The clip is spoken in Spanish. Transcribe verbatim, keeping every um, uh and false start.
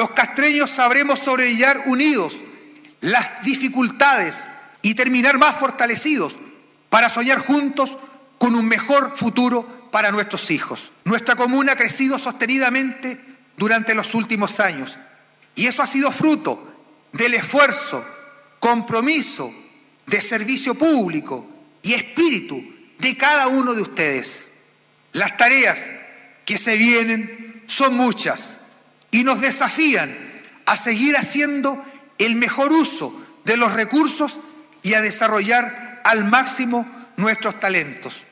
los castreños sabremos sobrellevar unidos las dificultades y terminar más fortalecidos para soñar juntos con un mejor futuro para nuestros hijos. Nuestra comuna ha crecido sostenidamente durante los últimos años y eso ha sido fruto del esfuerzo, compromiso, de servicio público y espíritu de cada uno de ustedes. Las tareas que se vienen son muchas y nos desafían a seguir haciendo el mejor uso de los recursos y a desarrollar al máximo nuestros talentos.